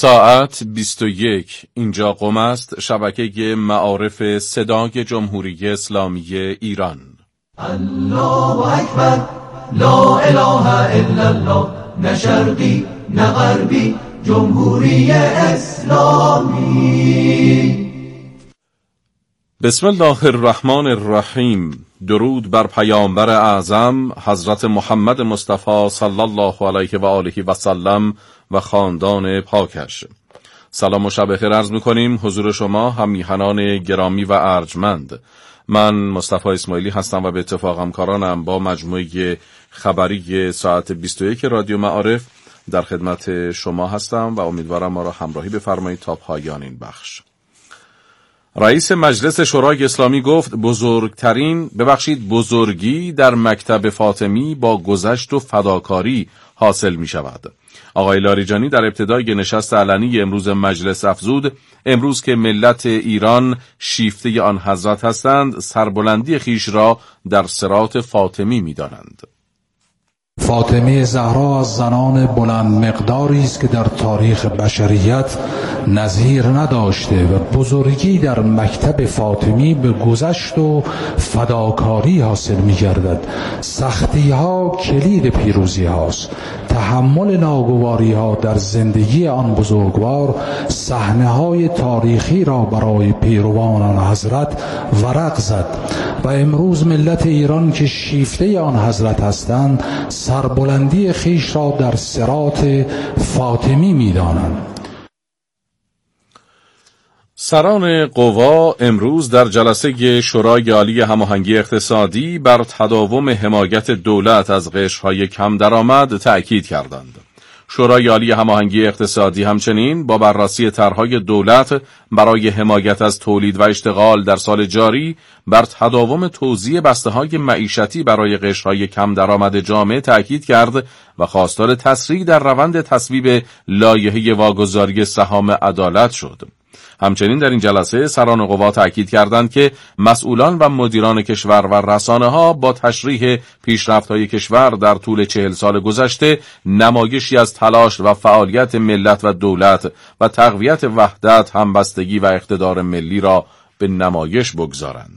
ساعت 21. اینجا قم است، شبکه معارف صدای جمهوری اسلامی ایران. الله اکبر، لا اله الا الله، نه شرقی نه غربی، جمهوری اسلامی. بسم الله الرحمن الرحیم. درود بر پیامبر اعظم حضرت محمد مصطفی صلی الله علیه و آله و سلم و خاندان پاکش. سلام و شب خیر عرض می‌کنیم حضور شما هم میهنان گرامی و ارجمند. من مصطفی اسماعیلی هستم و به اتفاق همکارانم با مجموعه خبری ساعت 21 رادیو معارف در خدمت شما هستم و امیدوارم ما را همراهی بفرمایید تا پایان این بخش. رئیس مجلس شورای اسلامی گفت بزرگی در مکتب فاطمی با گذشت و فداکاری حاصل می شود. آقای لاریجانی در ابتدای نشست علنی امروز مجلس افزود امروز که ملت ایران شیفته آن حضرت هستند، سربلندی خیش را در صراط فاطمی می دانند. فاطمه زهرا از زنان بلند مقداری است که در تاریخ بشریت نظیر نداشته و بزرگی در مکتب فاطمی به گذشت و فداکاری حاصل می‌گردد. سختی‌ها کلید پیروزی هاست. تحمل ناگواری‌ها در زندگی آن بزرگوار صحنه‌های تاریخی را برای پیروان آن حضرت ورق زد و امروز ملت ایران که شیفته آن حضرت هستند سربلندی خیش را در صراط فاطمی می‌دانند. سران قوا امروز در جلسه شورای عالی هماهنگی اقتصادی بر تداوم حمایت دولت از قشرهای کم درآمد تأکید کردند. شورای عالی هماهنگی اقتصادی همچنین با بررسی طرح‌های دولت برای حمایت از تولید و اشتغال در سال جاری بر تداوم توزیع بسته‌های معیشتی برای قشرهای کم درآمد جامعه تأکید کرد و خواستار تسریع در روند تصویب لایحه واگذاری سهام عدالت شد. همچنین در این جلسه سران قوا تأکید کردند که مسئولان و مدیران کشور و رسانه‌ها با تشریح پیشرفت‌های کشور در طول 40 سال گذشته نمایشی از تلاش و فعالیت ملت و دولت و تقویت وحدت، همبستگی و اقتدار ملی را به نمایش بگذارند.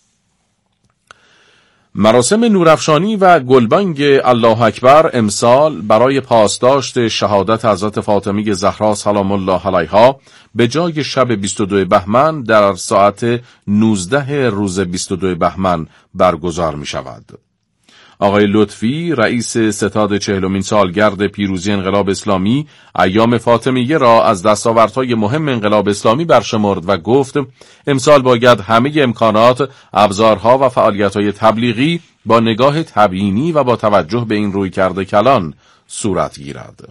مراسم نورافشانی و گلبانگ الله اکبر امسال برای پاسداشت شهادت حضرت فاطمه زهرا سلام الله علیها به جای شب 22 بهمن در ساعت 19 روز 22 بهمن برگزار می شود. آقای لطفی رئیس ستاد 40مین سالگرد پیروزی انقلاب اسلامی ایام فاطمیه را از دستاوردهای مهم انقلاب اسلامی برشمرد و گفت امسال باید همه امکانات، ابزارها و فعالیت‌های تبلیغی با نگاه تبیینی و با توجه به این رویکرد کلان صورت گیرد.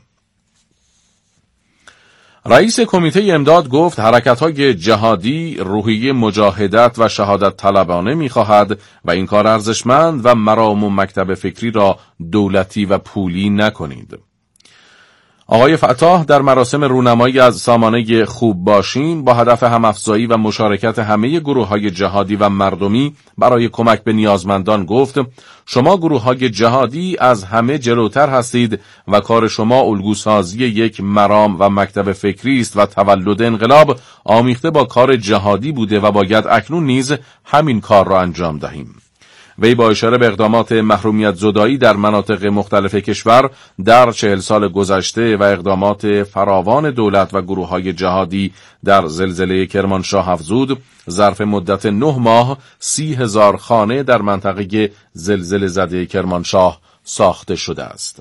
رئیس کمیته امداد گفت حرکت‌های جهادی روحیه مجاهدت و شهادت طلبانه می‌خواهد و این کار ارزشمند و مرام و مکتب فکری را دولتی و پولی نکنید. آقای فتاح در مراسم رونمایی از سامانه خوب باشیم با هدف همافزایی و مشارکت همه گروه‌های جهادی و مردمی برای کمک به نیازمندان گفت شما گروه‌های جهادی از همه جلوتر هستید و کار شما الگوسازی یک مرام و مکتب فکری است و تولد انقلاب آمیخته با کار جهادی بوده و باید اکنون نیز همین کار را انجام دهیم. وی با اشاره به اقدامات محرومیت زدایی در مناطق مختلف کشور در 40 سال گذشته و اقدامات فراوان دولت و گروه‌های جهادی در زلزله کرمانشاه افزود ظرف مدت 9 ماه 30,000 خانه در منطقه زلزله زده کرمانشاه ساخته شده است.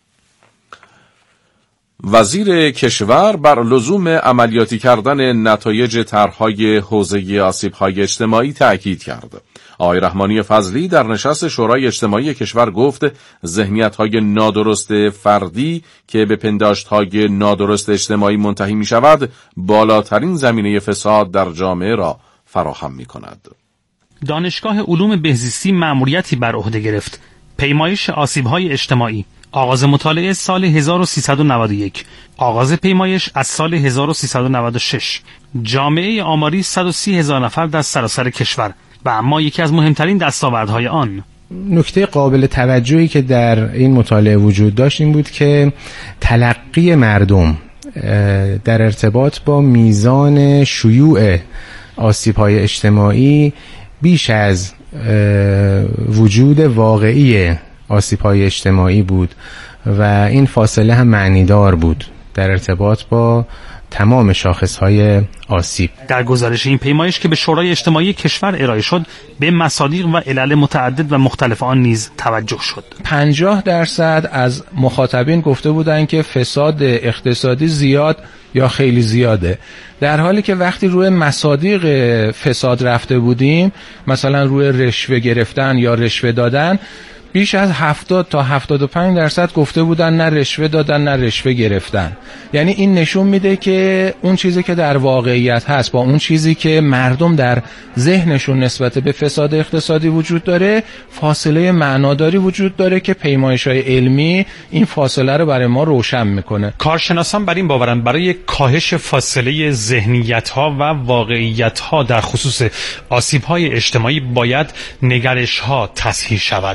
وزیر کشور بر لزوم عملیاتی کردن نتایج طرح‌های حوزه آسیب‌های اجتماعی تأکید کرد. آقای رحمانی فضلی در نشست شورای اجتماعی کشور گفت ذهنیت‌های نادرست فردی که به پنداشت‌های نادرست اجتماعی منتهی می‌شود بالاترین زمینه فساد در جامعه را فراهم می‌کند. دانشگاه علوم بهزیستی مأموریتی بر عهده گرفت. پیمایش آسیب‌های اجتماعی. آغاز مطالعه سال 1391. آغاز پیمایش از سال 1396. جامعه آماری 130,000 نفر در سراسر کشور و اما یکی از مهمترین دستاوردهای آن نکته قابل توجهی که در این مطالعه وجود داشت این بود که تلقی مردم در ارتباط با میزان شیوع آسیب‌های اجتماعی بیش از وجود واقعی آسیب‌های اجتماعی بود و این فاصله هم معنیدار بود در ارتباط با تمام شاخص‌های آسیب. در گزارش این پیمایش که به شورای اجتماعی کشور ارائه شد به مصادیق و علل متعدد و مختلف آن نیز توجه شد. 50% از مخاطبین گفته بودند که فساد اقتصادی زیاد یا خیلی زیاده، در حالی که وقتی روی مصادیق فساد رفته بودیم، مثلا روی رشوه گرفتن یا رشوه دادن، بیش از 70 تا 75% گفته بودن نه رشوه دادن نه رشوه گرفتن. یعنی این نشون میده که اون چیزی که در واقعیت هست با اون چیزی که مردم در ذهنشون نسبت به فساد اقتصادی وجود داره فاصله معناداری وجود داره که پیمایش‌های علمی این فاصله رو برای ما روشن میکنه. کارشناسان بر این باورند برای کاهش فاصله ذهنیت‌ها و واقعیت‌ها در خصوص آسیب‌های اجتماعی باید نگرش‌ها تصحیح شود.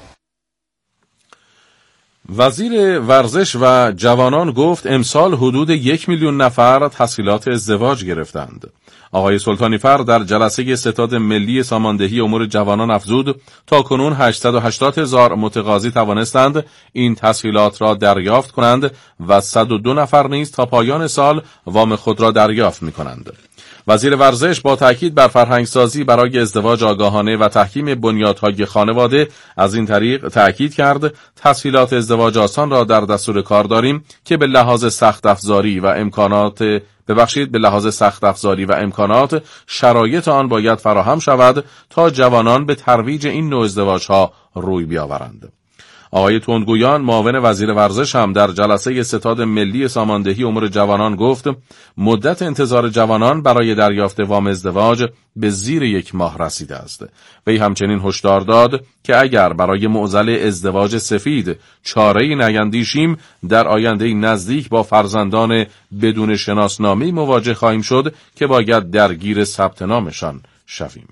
وزیر ورزش و جوانان گفت امسال حدود 1 میلیون نفر تسهیلات ازدواج گرفتند. آقای سلطانی فر در جلسه ستاد ملی ساماندهی امور جوانان افزود تا کنون 880,000 متقاضی توانستند این تسهیلات را دریافت کنند و 102 نفر نیز تا پایان سال وام خود را دریافت می‌کنند. وزیر ورزش با تاکید بر فرهنگسازی برای ازدواج آگاهانه و تحکیم بنیادهای خانواده از این طریق تاکید کرد تسهیلات ازدواج آسان را در دستور کار داریم که به لحاظ سخت افزاری و امکانات شرایط آن باید فراهم شود تا جوانان به ترویج این نوع ازدواجها روی بیاورند. آقای تندگویان معاون وزیر ورزش هم در جلسه ستاد ملی ساماندهی امور جوانان گفت مدت انتظار جوانان برای دریافت وام ازدواج به زیر 1 ماه رسیده است. وی همچنین هشدار داد که اگر برای معضل ازدواج سفید چاره‌ای نیندیشیم در آینده نزدیک با فرزندان بدون شناسنامه‌ای مواجه خواهیم شد که باید درگیر ثبت نامشان شویم.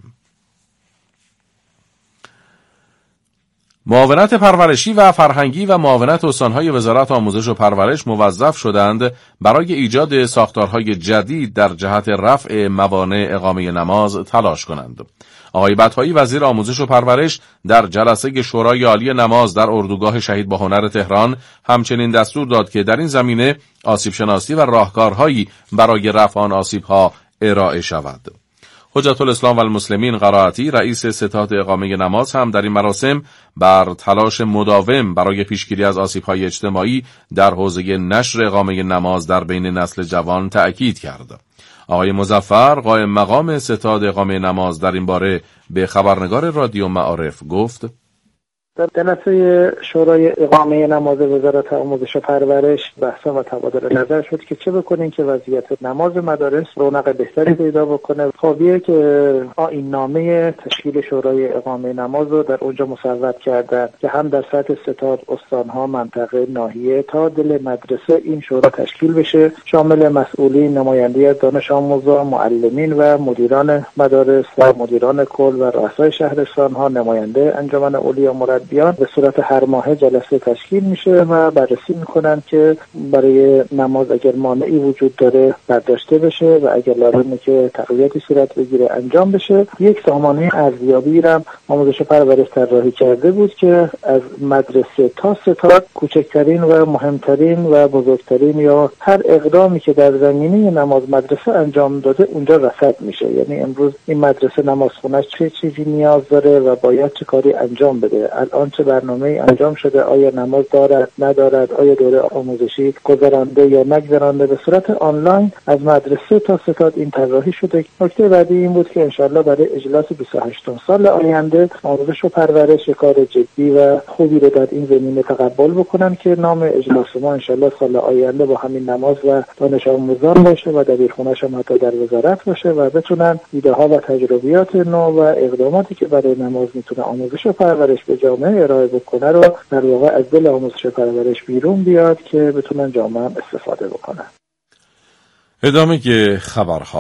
معاونت پرورشی و فرهنگی و معاونت استانهای وزارت آموزش و پرورش موظف شدند برای ایجاد ساختارهای جدید در جهت رفع موانع اقامه نماز تلاش کنند. آقای بطایی وزیر آموزش و پرورش در جلسه شورای عالی نماز در اردوگاه شهید باهنر تهران همچنین دستور داد که در این زمینه آسیب شناسی و راهکارهایی برای رفع آن آسیب‌ها ارائه شود. حجت الاسلام و المسلمین قرائتی رئیس ستاد اقامه نماز هم در این مراسم بر تلاش مداوم برای پیشگیری از آسیب‌های اجتماعی در حوزه نشر اقامه نماز در بین نسل جوان تأکید کرد. آقای مظفر قائم مقام ستاد اقامه نماز در این باره به خبرنگار رادیو معارف گفت: در جلسه شورای اقامه نماز وزارت آموزش و پرورش بحثا و تبادل نظر شد که چه بکنیم که وضعیت نماز مدارس رونق بهتری پیدا بکنه. خوابیه که آیین نامه تشکیل شورای اقامه نماز رو در اونجا مصوب کردن که هم در سطح ستاد، استانها، منطقه، ناحیه تا دل مدرسه این شورا تشکیل بشه، شامل مسئولین، نماینده دانش آموزان، معلمین و مدیران مدارس و مدیران کل و رؤسای شهرستانها، نماینده انجمن اولیا بیان به صورت هر ماه جلسه تشکیل میشه و بررسی میکنن که برای نماز اگر مانعی وجود داره برداشته بشه و اگر لازمه که تقویتی صورت بگیره انجام بشه. یک سامانه ارزیابی را آموزش و پرورش طراحی کرده بود که از مدرسه تا ستاد کوچکترین و مهمترین و بزرگترین یا هر اقدامی که در زمینه نماز مدرسه انجام داده اونجا رصد میشه. یعنی امروز این مدرسه نمازخونه چه چیزی نیاز داره و باید چه کاری انجام بده، الان چه برنامه‌ای انجام شده، آیا نماز دارد ندارد، آیا دوره آموزشی گذرانده یا نگذرانده. به صورت آنلاین از مدرسه تا ستاد این طراحی شده. نکته بعدی این بود که انشالله برای اجلاس 28 سال آینده آموزش و پرورش کار جدی و خوبی رو در این زمینه تقبل بکنن که نام اجلاس ما انشالله سال آینده با همین نماز و دانش آموزان باشه و دبیرخونه‌ش هم حتی در وزارت باشه و بتونن ایده ها و تجربیات نو و اقداماتی که برای نماز میتونه آموزش و پرورش به جامعه ارائه بکنه رو در واقع از دل آموزش و پرورش بیرون بیاد که بتونن جامعه هم استفاده بکنن. ادامه خبرها.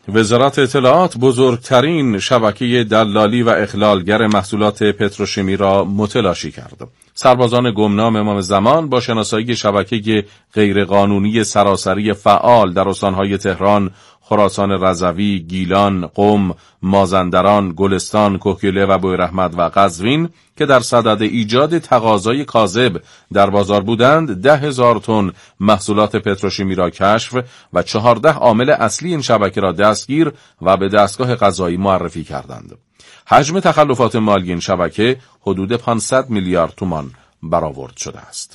وزارت اطلاعات بزرگترین شبکه دلالی و اخلالگر محصولات پتروشیمی را متلاشی کرد. سربازان گمنام امام زمان با شناسایی شبکه غیرقانونی سراسری فعال در استانهای تهران، خراسان رضوی، گیلان، قم، مازندران، گلستان، کهگله و بویراحمد و قزوین که در صدد ایجاد تقاضای کاذب در بازار بودند 10,000 تن محصولات پتروشیمی را کشف و 14 عامل اصلی این شبکه را دستگیر و به دستگاه قضایی معرفی کردند. حجم تخلفات مالی این شبکه حدود 500 میلیارد تومان برآورد شده است.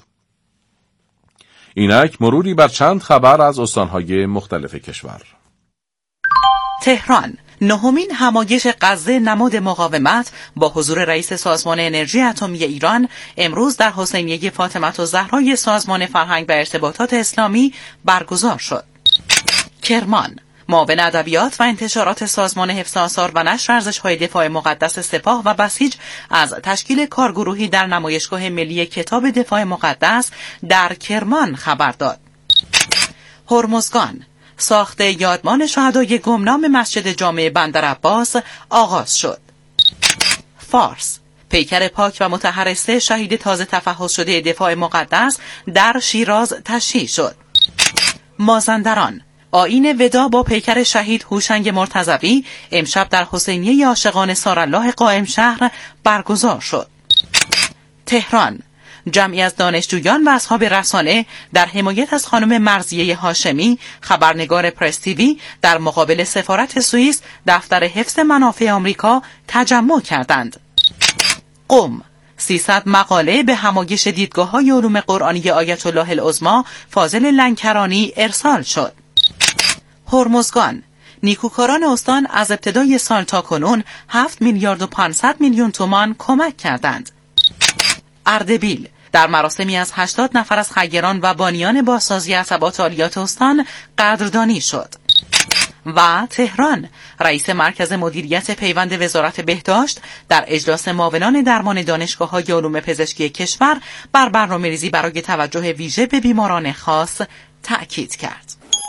اینک مروری بر چند خبر از استانهای مختلف کشور. تهران، نهمین همایش غزه نماد مقاومت با حضور رئیس سازمان انرژی اتمی ایران امروز در حسینیه فاطمه الزهرا سازمان فرهنگ و ارتباطات اسلامی برگزار شد. کرمان، معاون ادبیات و انتشارات سازمان حفظ آثار و نشر ارزش‌های دفاع مقدس سپاه و بسیج از تشکیل کارگروهی در نمایشگاه ملی کتاب دفاع مقدس در کرمان خبر داد. هرمزگان، ساخت یادمان شهدای گمنام مسجد جامع بندرعباس آغاز شد. فارس، پیکر پاک و مطهر 3 شهید تازه تفحص شده دفاع مقدس در شیراز تشییع شد. مازندران، آیین ودا با پیکر شهید هوشنگ مرتضوی امشب در حسینیه عاشقان سارالله قائم شهر برگزار شد. تهران، جمعی از دانشجویان و اصحاب رسانه در حمایت از خانم مرضیه هاشمی خبرنگار پرس تیوی در مقابل سفارت سوئیس دفتر حفظ منافع آمریکا تجمع کردند. قم، 300 مقاله به همایش دیدگاه‌های علوم قرآنی آیت الله العظمی فاضل لنکرانی ارسال شد. هرمزگان، نیکوکاران استان از ابتدای سال تا کنون 7 میلیارد و 500 میلیون تومان کمک کردند. اردبیل، در مراسمی از 80 نفر از خیران و بانیان بازسازی عصبات عالیات استان قدردانی شد. و تهران، رئیس مرکز مدیریت پیوند وزارت بهداشت در اجلاس معاونان درمان دانشگاه‌های علوم پزشکی کشور بر برنامه‌ریزی برای توجه ویژه به بیماران خاص تأکید کرد.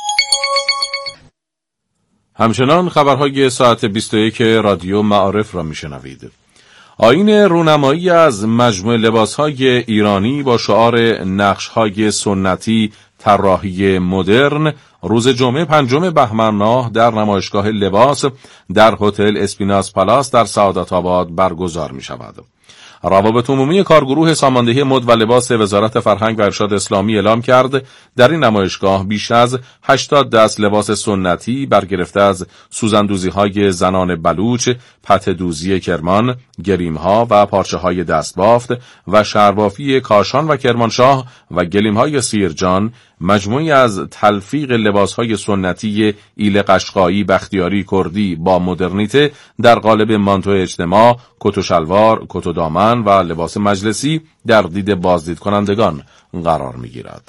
همچنان خبرهای ساعت 21 رادیو معارف را میشنوید. آیین رونمایی از مجموعه لباسهای ایرانی با شعار نقشهای سنتی طراحی مدرن روز جمعه 5 بهمن ماه در نمایشگاه لباس در هتل اسپیناس پالاس در سعادت آباد برگزار می شود. روابط عمومی کارگروه ساماندهی مد و لباس وزارت فرهنگ و ارشاد اسلامی اعلام کرد در این نمایشگاه بیش از 80 دست لباس سنتی برگرفته از سوزندوزی‌های زنان بلوچ، پته‌دوزی کرمان، گلیم‌ها و پارچه‌های دستبافت و شربافی کاشان و کرمانشاه و گلیم‌های سیرجان، مجموعی از تلفیق لباسهای سنتی ایل قشقایی بختیاری کردی با مدرنیته در قالب مانتو اجتماع، کت و شلوار، کت و دامن و لباس مجلسی در دید بازدید کنندگان قرار می‌گیرد.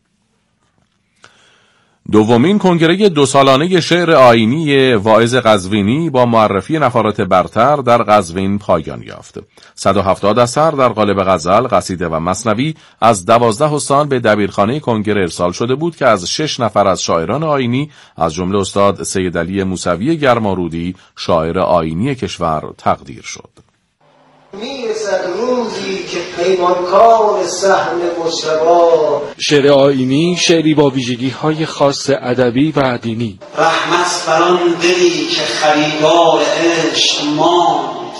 دومین کنگره 2 سالانه شعر آیینی واعظ قزوینی با معرفی نفرات برتر در قزوین پایان یافت. 170 اثر در قالب غزل، قصیده و مثنوی از 12 استان به دبیرخانه کنگره ارسال شده بود که از 6 نفر از شاعران آیینی از جمله استاد سید علی موسوی گرمارودی شاعر آیینی کشور تقدیر شد. میرسد روزی که پیمانکار سهم مجتبی شعر آیینی شعری با ویژگی‌های خاص ادبی و دینی. رحمت بر آن دلی که خریدار عشق ماند،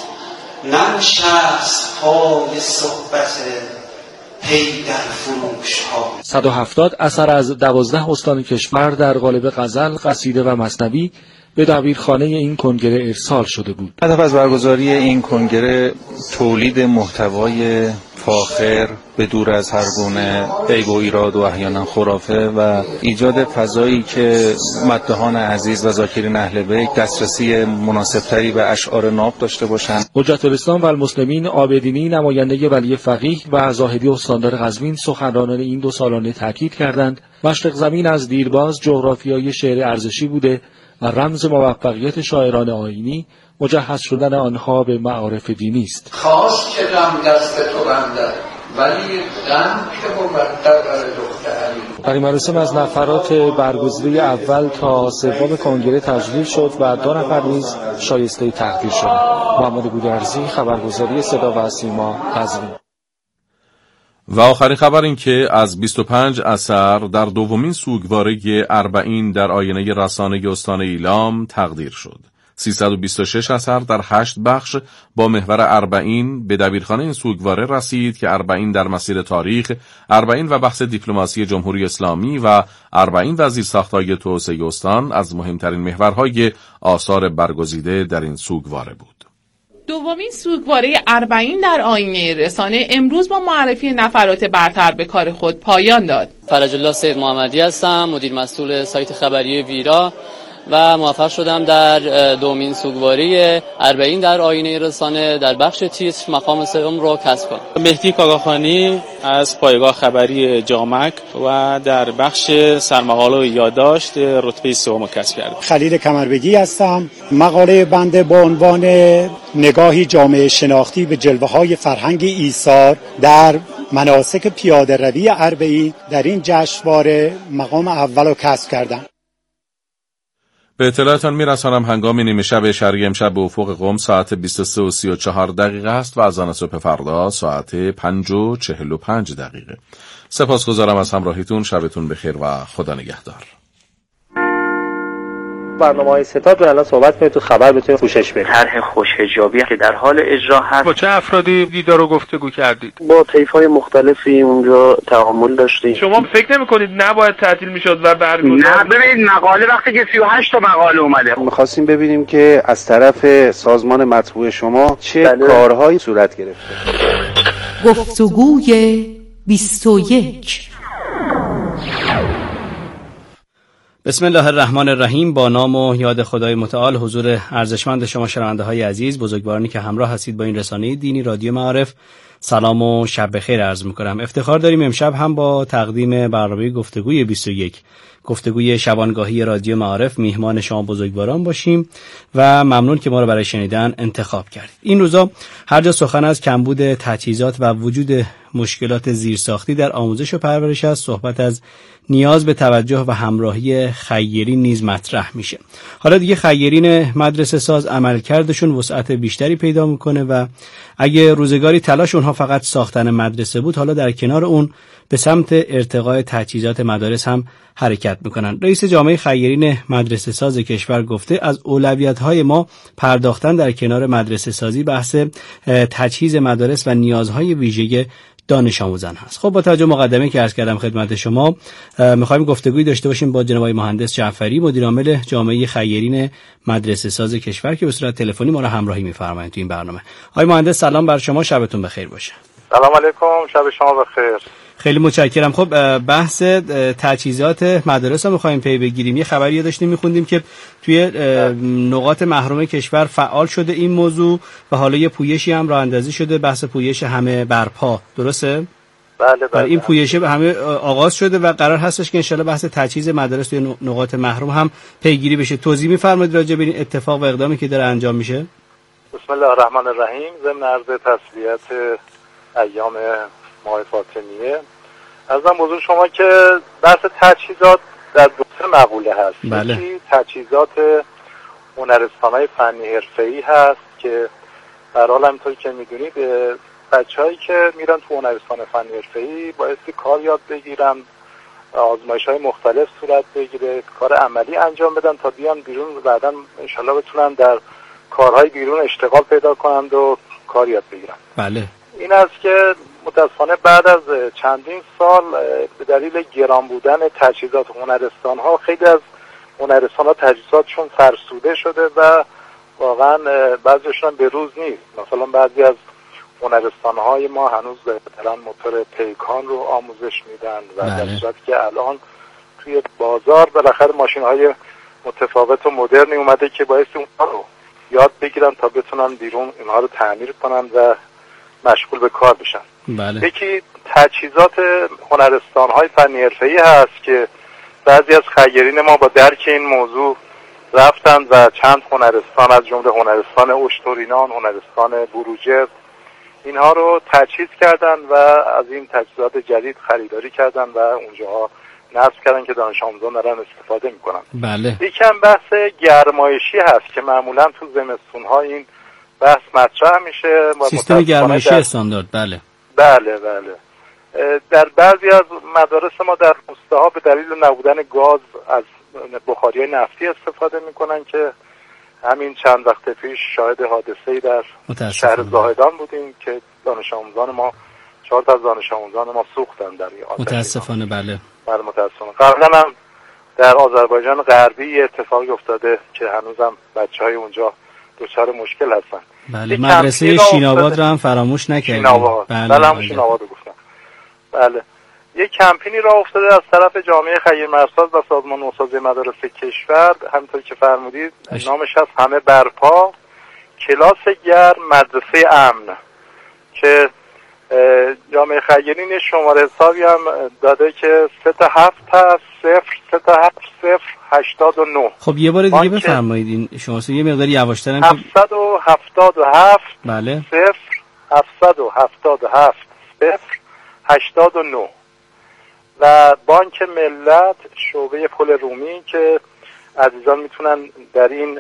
ننشست پای صحبت پی در فروش ها. 170 اثر از 12 استان کشور در قالب غزل، قصیده و مثنوی به دبیرخانه این کنگره ارسال شده بود. هدف از برگزاری این کنگره تولید محتوای فاخر به دور از هر گونه عیب و ایراد و احیانا خرافه و ایجاد فضایی که مداحان عزیز و ذاکرین اهل بیت دسترسی مناسبتری به اشعار ناب داشته باشند. حجت الاسلام و المسلمین عابدینی نماینده ولی فقیه و زاهدی استاندار قزوین سخنرانان این 2 سالانه تاکید کردند مشرق زمین از دیرباز جغرافیای شعر ارزشی بوده و رمز موفقیت شاعران آیینی مجهز شدن آنها به معارف دینی است. خواست که غم دست تو بندد ولی غم که مبدل بر دختر علی. در این مراسم از نفرات برگزیده اول تا سوم کنگره تجلیل شد و 2 نفر نیز شایسته تقدیر شدند. محمد گودرزی، خبرگزاری صدا و سیما، قزوین. و آخرین خبر این که از 25 اثر در دومین سوگواره اربعین در آینه رسانه استان ایلام تقدیر شد. 326 اثر در 8 بخش با محور اربعین به دبیرخانه این سوگواره رسید که اربعین در مسیر تاریخ، اربعین و بحث دیپلماسی جمهوری اسلامی و اربعین و زیرساخت‌های توسعه استان از مهمترین محورهای آثار برگزیده در این سوگواره بود. دومین سوگواره اربعین در آینه رسانه امروز با معرفی نفرات برتر به کار خود پایان داد. فرج الله سید محمدی هستم، مدیر مسئول سایت خبری ویرا و موفق شدم در دومین سوگواری اربعین در آینه رسانه در بخش تیتر مقام سوم رو کسب کنم. مهدی کاغاخانی از پایگاه خبری جامک و در بخش سرمقاله و یادداشت رتبه سوم کسب کردم. خلیل کمربگی هستم. مقاله بنده با عنوان نگاهی جامعه شناختی به جلوه‌های فرهنگ ایثار در مناسک پیاده روی اربعین در این جشنواره مقام اول رو کسب کردم. به اطلاعتان میرسانم هنگام نیمه شب شرقی امشب به افق قم ساعت 23:34 است و اذان صبح فردا ساعت 5:45. سپاسگزارم از همراهیتون. شبتون بخیر و خدا نگهدار. برنامه‌های ستاد رو الان صحبت کنید تو خبر بتونید پوشش بدید. طرح خوش‌حجابی که در حال اجرا هست. با چه افرادی دیدار و گفتگو کردید؟ با طیف‌های مختلفی اونجا تعامل داشتیم. شما فکر نمی‌کنید نباید تعطیل می‌شد و برگزار؟ نه ببینید مقاله وقتی که 38 تا مقاله اومده. می‌خواستیم ببینیم که از طرف سازمان مطبوع شما چه کارهایی صورت گرفته. گفتگوی 21. بسم الله الرحمن الرحیم. با نام و یاد خدای متعال. حضور ارزشمند شما شنونده های عزیز، بزرگوارانی که همراه هستید با این رسانه دینی رادیو معارف، سلام و شب بخیر عرض می‌کنم. افتخار داریم امشب هم با تقدیم برنامه گفتگوی 21، گفتگوی شبانگاهی رادیو معارف، میهمان شما بزرگواران باشیم و ممنون که ما رو برای شنیدن انتخاب کردید. این روزا هر جا سخن از کمبود تجهیزات و وجود مشکلات زیرساختی در آموزش و پرورش است، صحبت از نیاز به توجه و همراهی خیرین نیز مطرح میشه. حالا دیگه خیرین مدرسه ساز عملکردشون وسعت بیشتری پیدا میکنه و اگه روزگاری تلاش اونها فقط ساختن مدرسه بود، حالا در کنار اون به سمت ارتقای تجهیزات مدارس هم حرکت میکنن. رئیس جامعه خیرین مدرسه ساز کشور گفته از اولویت‌های ما پرداختن در کنار مدرسه سازی بحث تجهیز مدارس و نیازهای ویژه دانش آموزان هست. خب با توجه مقدمه که عرض کردم خدمت شما، می‌خوایم گفتگویی داشته باشیم با جناب مهندس جعفری، مدیر عامل جامعه خیرین مدرسه ساز کشور که به صورت تلفنی ما را همراهی می‌فرمایند تو این برنامه. آقای مهندس سلام بر شما، شبتون بخیر باشه. سلام علیکم، شب شما بخیر. خیلی متشکرم. خب بحث تجهیزات مدارس رو می‌خوایم پی بگیریم. یه خبری داشتیم می‌خوندیم که توی نقاط محروم کشور فعال شده این موضوع و حالا یه پویشی هم راه اندازی شده، بحث پویش همه برپا، درسته؟ بله. این پویش همه آغاز شده و قرار هستش که انشالله بحث تجهیز مدارس توی نقاط محروم هم پیگیری بشه. توضیح می‌فرمایید راجع به این اتفاق و اقدامی که داره انجام میشه؟ بسم الله الرحمن الرحیم. ضمن عرض تسلیت ایام ماه فاطمیه ازم بزرگ شما که بحث تجهیزات در دو سه مقوله هست. بله. یکی تجهیزات هنرستان‌های فنی حرفه‌ای هست که در حال همینطور که میدونید بچه‌هایی که میرن تو هنرستان فنی حرفه‌ای بایستی کار یاد بگیرن، آزمایش‌های مختلف صورت بگیره، کار عملی انجام بدن تا بیان بیرون و بعداً انشالله بتونن در کارهای بیرون اشتغال پیدا کنند و کار یاد بگیرن. بله. این است که متاسفانه بعد از چندین سال به دلیل گران بودن تجهیزات هنرستان‌ها خیلی از هنرستان‌ها تجهیزاتشون فرسوده شده و واقعا بعضیشون به روز نیست. مثلا بعضی از هنرستان‌های ما هنوز دارن موتور پیکان رو آموزش میدن و در صورتی که الان توی بازار بالاخره ماشین‌های متفاوت و مدرنی اومده که باعث اونها رو یاد بگیرن تا بتونن بیرون اینها رو تعمیر کنن و مشغول به کار بشن. بله. یکی تجهیزات هنرستان‌های فنی حرفه‌ای هست که بعضی از خیرین ما با درک این موضوع رفتند و چند هنرستان از جمله هنرستان اشترینان، هنرستان بروجرد اینها رو تجهیز کردن و از این تجهیزات جدید خریداری کردن و اونجاها نصب کردن که دانش آموزان دارن استفاده میکنن. بله. یکم بحث گرمایشی هست که معمولا تو زمستون‌ها این بحث مطرح میشه. سیستم گرمایشی استاندارد. بله. بله. در بعضی از مدارس ما در روستاها به دلیل نبودن گاز از بخاری‌های نفتی استفاده میکنن که همین چند وقت پیش شاهد حادثه‌ای در شهر زاهدان بودیم که دانش آموزان ما 4 تا از دانش آموزان ما سوختن در این آتش. متاسفانه. بله متاسفانه. قبلا هم در آذربایجان غربی اتفاقی افتاده که هنوزم بچهای اونجا دچار مشکل هستن. بله. مدرسه شیناباد رو هم فراموش نکردیم. بله هم شیناباد رو گفتم. بله. یک کمپینی راه افتاده از طرف جامعه خیر مرساز و سازمان نوسازی مدارس کشور، همونطور که فرمودید نامش هست همه برپا، کلاس گرم مدرسه امن، که جامعه خیرین شماره حسابی هم داده که 37 هست 0370889. خب یه بار دیگه بفرمایید این شما یه مقدار یواشتر هم. 777 بله 0777 089 و بانک ملت شعبه پل رومی که عزیزان میتونن در این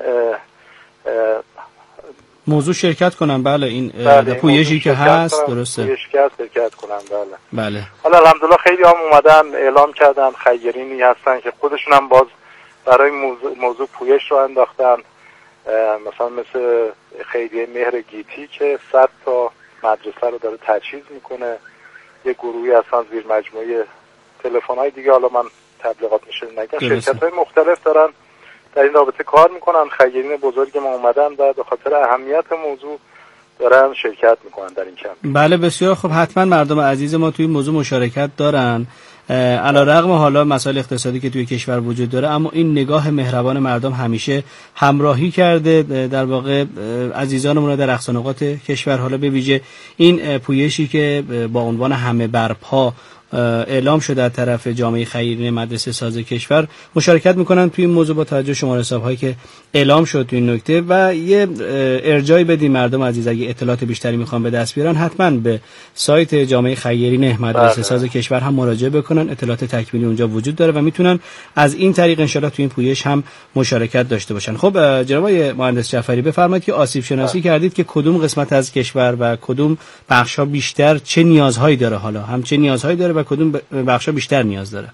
موضوع شرکت کنن. بله این پویشی که هست درسته پویشی شرکت کنن. بله. حالا الحمدلله خیلی هم اومدن اعلام کردن، خیرینی هستن که خودشون هم باز برای موضوع پویش رو انداختن، مثلا مثل خیریه مهر گیتی که 100 تا مدرسه رو داره تجهیز میکنه، یه گروهی هستن زیر مجموعه تلفن‌های دیگه، حالا من تبلیغات میشه نگم، شرکت‌های مختلف دارن در این رابطه کار میکنن. خیرین بزرگ ما اومدن و به خاطر اهمیت موضوع دارن شرکت میکنن در این کمپ. بله بسیار خوب. حتما مردم عزیز ما توی این موضوع مشارکت دارن، علیرغم حالا مسائل اقتصادی که توی کشور وجود داره، اما این نگاه مهربان مردم همیشه همراهی کرده در واقع عزیزانمون رو در اقصانقاط کشور. حالا به ویژه این پویشی که با عنوان همه برپا اعلام شده از طرف جامعه خیرین مدرسه ساز کشور، مشارکت میکنن توی این موضوع با توجه شماره حساب‌هایی که اعلام شد توی این نکته. و یه ارجاعی بدیم مردم عزیز اگه اطلاعات بیشتری میخوان به دست بیارن حتما به سایت جامعه خیرین مدرسه ساز کشور هم مراجعه بکنن. اطلاعات تکمیلی اونجا وجود داره و میتونن از این طریق انشالله توی این پویش هم مشارکت داشته باشن. خب جناب آقای مهندس جعفری بفرمایید که آسیب شناسی کردید که کدوم قسمت از کشور و کدوم بخش‌ها بیشتر چه نیازهایی داره، حالا هم چه نیازهایی داره و کدوم بخشا بیشتر نیاز داره؟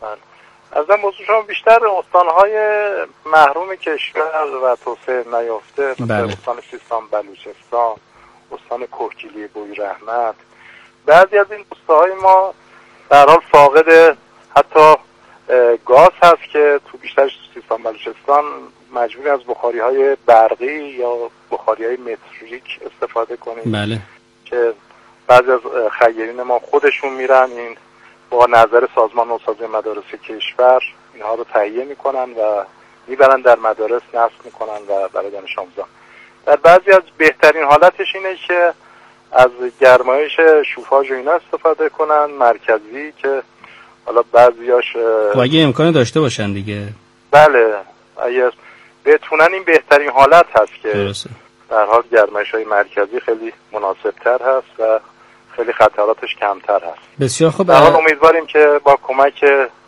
از این موضوع شما بیشتر استانهای محروم کشور و توسعه نیافته، استان سیستان بلوچستان، استان کوکیلی بوی رحمت، بعضی از این روستاهای ما در حال فاقد حتی گاز هست که تو بیشتر سیستان بلوچستان مجبوری از بخاری‌های برقی یا بخاری‌های متریک استفاده کنیم. بله. که بعضی از خیرین ما خودشون میرن این با نظر سازمان نوسازی مدارس کشور اینها رو تهیه میکنن و میبرن در مدارس نصب میکنن و برای دانش آموزان. در بعضی از بهترین حالتش اینه که از گرمایش شوفاژ و اینا استفاده کنن مرکزی، که حالا بعضیاش اگه امکان داشته باشن دیگه. بله اگه بتونن این بهترین حالت هست که درسته. در حال گرمایش‌های مرکزی خیلی مناسب‌تر هست و خیلی خطراتش کمتر هست. بسیار خوب. در حال امیدواریم که با کمک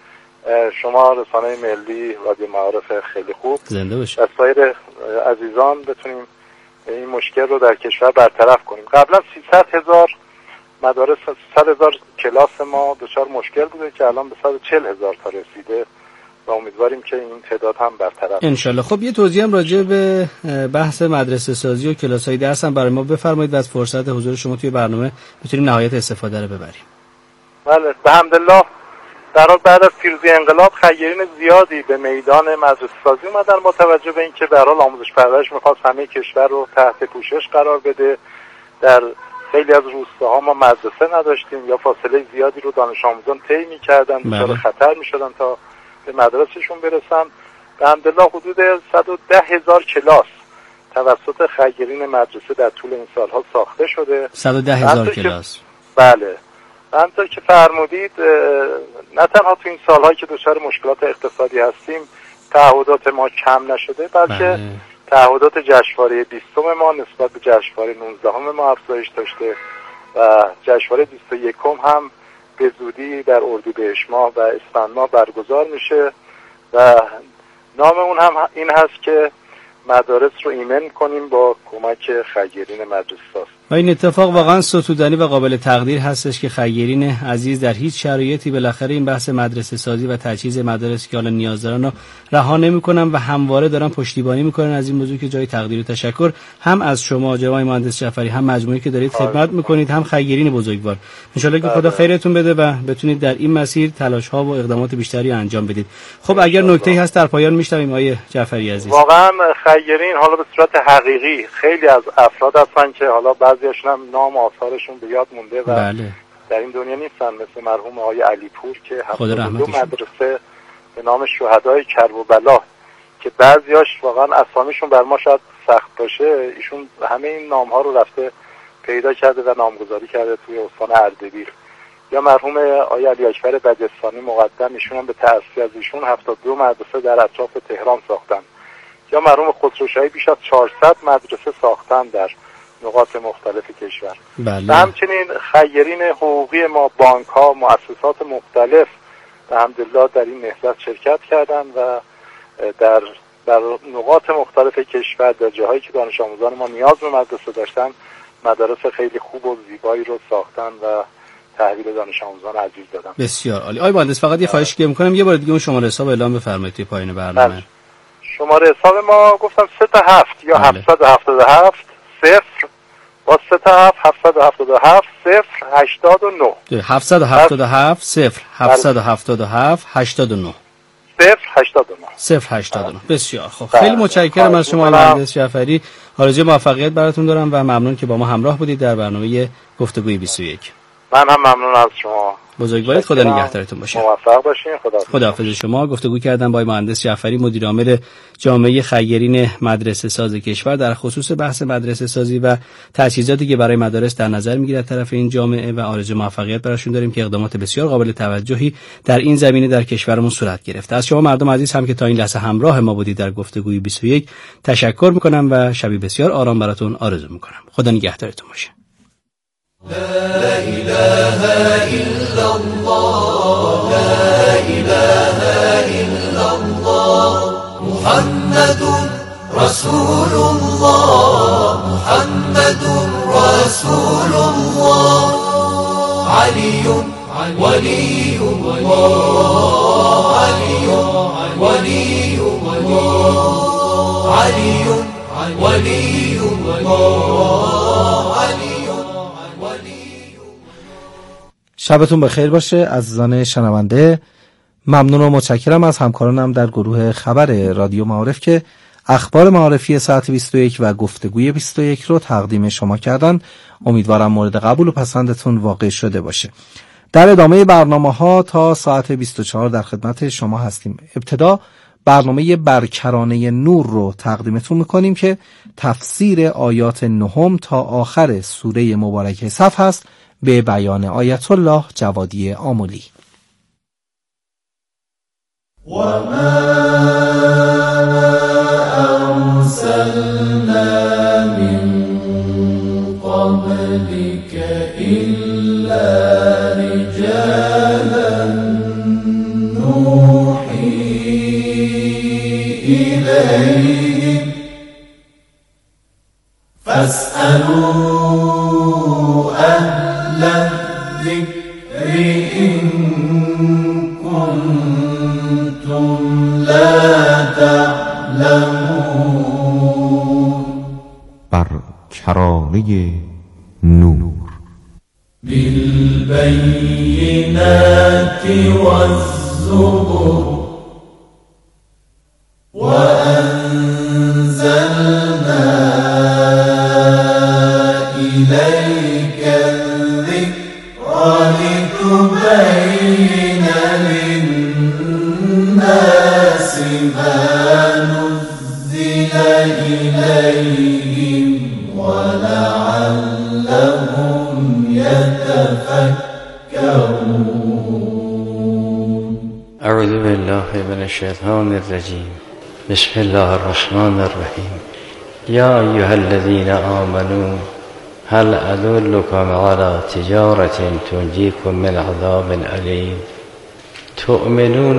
شما رسانه ملی رادیو معارف خیلی خوب زنده باشه و سایر عزیزان بتونیم این مشکل رو در کشور برطرف کنیم. قبلا 300,000 مدارس 300,000 کلاس ما دچار مشکل بوده که الان به 140,000 تا رسیده و امیدواریم که این تعداد هم برطرف انشالله. خب یه توضیح هم راجع به بحث مدرسه سازی و کلاس‌های درس هم برای ما بفرمایید و از فرصت حضور شما توی برنامه بتونیم نهایت استفاده رو ببریم. بله الحمدلله در حال بعد از پیروزی انقلاب خیرین زیادی به میدان مدرسه سازی اومدن با توجه به اینکه به هر حال آموزش پرورش می‌خواست همه کشور رو تحت پوشش قرار بده. در خیلی از روستاها ما مدرسه نداشتیم یا فاصله زیادی رو دانش آموزان طی می‌کردن، دچار خطر می‌شدن تا به مدرسهشون برسن. الحمدلله حدود 110,000 کلاس توسط خیرین مدرسه در طول این سالها ساخته شده. 110,000 کلاس. بله. همونطور که فرمودید نه تنها تو این سالهایی که دچار مشکلات اقتصادی هستیم تعهدات ما کم نشده، بلکه تعهدات جشنواره 20 ما نسبت به جشنواره 19 ما افزایش داشته و جشنواره 21 هم به زودی در اردیبهشت ماه و اسفند ماه برگزار میشه و نام اون هم این هست که مدارس رو ایمن کنیم با کمک خیرین مدرسه ساز. و این اتفاق واقعا ستودنی و قابل تقدیر هستش که خیرین عزیز در هیچ شرایطی بالاخره این بحث مدرسه سازی و تجهیز مدارس که حالا نیاز دارن رو رها نمی‌کنن و همواره دارن پشتیبانی می‌کنن از این موضوع که جای تقدیر و تشکر هم از شما جناب مهندس جعفری، هم مجموعه‌ای که دارید خدمت می‌کنید، هم خیرین بزرگوار. ان شاءالله که خدا خیرتون بده و بتونید در این مسیر تلاش‌ها و اقدامات بیشتری انجام بدید. خب اگر نکته‌ای هست در پایان می‌شنویم آقای جعفری عزیز. واقعا خیرین حالا به صورت حقیقی خیلی از افراد هستن که حالا بعضیاشون هم نام آثارشون به یاد مونده و بله. در این دنیا نیستن، مثل مرحوم آقای علیپور که 72 مدرسه به نام شهدای کربلا که بعضیاش واقعا اسامیشون بر ما شاید سخت باشه، ایشون همه این نام ها رو رفته پیدا کرده و نامگذاری کرده توی استان اردبیل. یا مرحوم آقای علی اکبر بجستانی مقدم، ایشون هم به تأسیس از ایشون 72 مدرسه در اطراف تهران ساختن. یا مرحوم خسروشاهی بیش از 400 مدرسه ساختن در نقاط مختلف کشور. بله. و همچنین خیرین حقوقی ما، بانک ها، مؤسسات مختلف الحمدلله در این نهضت شرکت کردن و در نقاط مختلف کشور در جاهایی که دانش آموزان ما نیاز به مدرسه داشتن مدارس خیلی خوب و زیبایی رو ساختن و تحویل دانش آموزان عزیز دادن. بسیار عالی. آقای مهندس فقط یه خواهش می‌کنم یه بار دیگه اون شماره حساب اعلام بفرمایید توی پایان برنامه. شماره حساب ما گفتم 37 یا 777 0 با 37 777 089 777 0 777 89 089. بسیار خب، خیلی متشکرم از شما مهندس جعفری. آرزوی موفقیت براتون دارم و ممنون که با ما همراه بودید در برنامه گفتگوی 21. من هم ممنون از شما. بزرگوارید، خدا نگهدارتون باشه. موفق باشین. خداحافظ شما. گفتگو کردم با مهندس جعفری، مدیر عامل جامعه خیرین مدرسه ساز کشور در خصوص بحث مدرسه سازی و تجهیزاتی که برای مدارس در نظر میگیرد طرف این جامعه و آرزوی موفقیت براشون داریم که اقدامات بسیار قابل توجهی در این زمینه در کشورمون صورت گرفته. از شما مردم عزیز هم که تا این لحظه همراه ما بودید در گفتگوی 21 تشکر میکنم و شبی بسیار آرام براتون آرزو میکنم. خدا نگهدارتون باشه. لا إله إلا الله لا إله إلا الله محمد رسول الله محمد رسول الله علي ولي الله علي ولي الله علي ولي الله علي. شبتون بخیر باشه عزیزان شنونده. ممنون و متشکرم از همکارانم در گروه خبر رادیو معارف که اخبار معارفی ساعت 21 و گفتگوی 21 رو تقدیم شما کردن. امیدوارم مورد قبول و پسندتون واقع شده باشه. در ادامه برنامه‌ها تا ساعت 24 در خدمت شما هستیم. ابتدا برنامه برکرانه نور رو تقدیمتون میکنیم که تفسیر آیات 9 تا آخر سوره مبارکه صف هست به بیان آیت الله جوادی آملی. و ما ارسلنا من قبلك الا رجالا نوحی الیهم فاسألوا الذكر إن كنتم لا تعلمون. برکرانه نور بالبينات والزبر وأنزلنا إليك لتبين للناس ما نزل إليهم ولعلهم يتفكرون. أعوذ بالله من الشيطان الرجيم. بسم الله الرحمن الرحيم. يا أيها الذين آمنوا هل أدلكم على تجارة تنجيكم من عذاب أليم تؤمنون